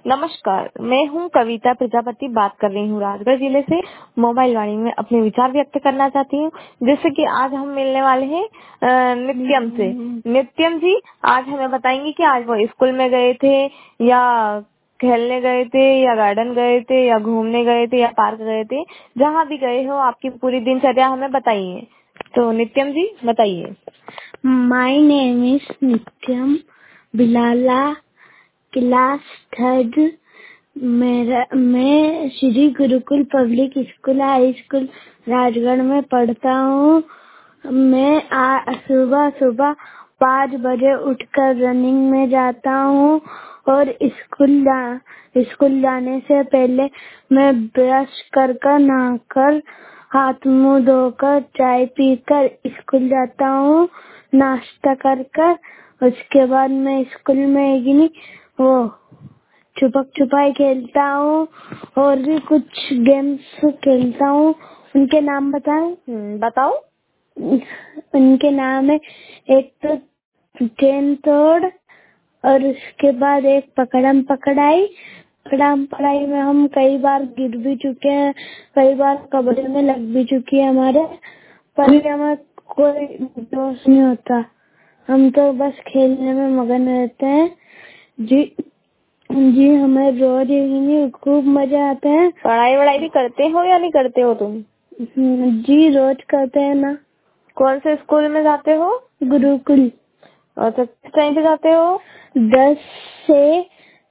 नमस्कार, मैं हूँ कविता प्रजापति, बात कर रही हूँ राजगढ़ जिले से। मोबाइल वाणी में अपने विचार व्यक्त करना चाहती हूँ। जैसे कि आज हम मिलने वाले हैं नित्यम से। नित्यम जी आज हमें बताएंगे कि आज वो स्कूल में गए थे या खेलने गए थे या गार्डन गए थे या घूमने गए थे या पार्क गए थे। जहाँ भी गए हो आपकी पूरी दिनचर्या हमें बताइए। तो नित्यम जी बताइए। माय नेम इज नित्यम बिलाला, क्लास थर्ड। मैं Shri Gurukul public school high school Rajgarh में पढ़ता हूँ। मैं सुबह सुबह 5 बजे उठकर रनिंग में जाता हूँ और स्कूल जाने से पहले मैं ब्रश कर नहाकर हाथ मुंह धोकर चाय पीकर स्कूल जाता हूँ नाश्ता कर। उसके बाद मैं स्कूल में वो छुपक छुपाई खेलता हूँ और भी कुछ गेम्स खेलता हूँ। उनके नाम बताओ। उनके नाम है एक तो चेन तोड़ और उसके बाद एक पकड़म पकड़ाई में हम कई बार गिर भी चुके हैं, कई बार कबड्डी में लग भी चुकी है हमारे, पर हमें कोई दोष नहीं होता। हम तो बस खेलने में मगन रहते हैं। जी हमें रोज ही खूब मजा आता है। पढ़ाई भी करते हो या नहीं करते हो तुम? जी रोज करते हैं ना। कौन से स्कूल में जाते हो? गुरुकुल। और किस टाइम पे जाते हो? 10 से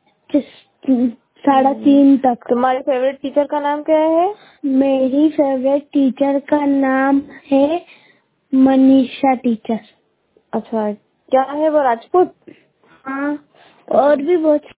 3:30 तक। तुम्हारे फेवरेट टीचर का नाम क्या है? मेरी फेवरेट टीचर का नाम है मनीषा टीचर। अच्छा, क्या है वो राजपूत? हाँ, और भी बहुत